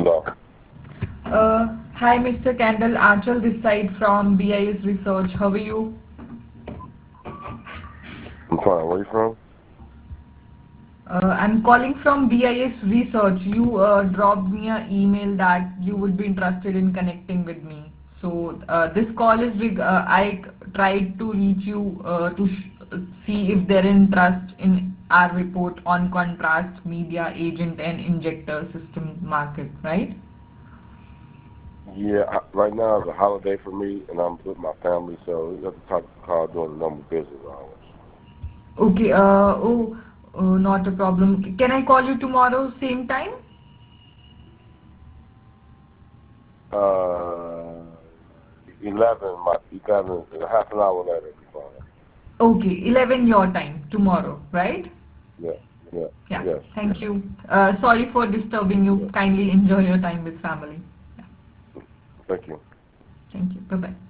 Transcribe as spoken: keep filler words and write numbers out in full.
Hello. Uh, hi, Mister Kendall. Achal this side from B I S Research. How are you? I'm fine. Where you from? Uh, I'm calling from B I S Research. You uh, dropped me an email that you would be interested in connecting with me. So uh, this call is reg- uh, I tried to reach you uh, to sh- see if there is interest in our report on contrast media agent and injector system market, right? Yeah, I, right now is a holiday for me, and I'm with my family, so you have to talk call during the normal business hours. Okay. Uh, oh, uh, not a problem. Can I call you tomorrow same time? Uh, eleven, my eleven, half an hour later, be fine. Okay, eleven your time tomorrow, right? Yeah, yeah, Yeah. yes, Thank you. Uh, sorry for disturbing you. yeah. Kindly enjoy your time with family. Yeah. Thank you. Thank you. Bye bye.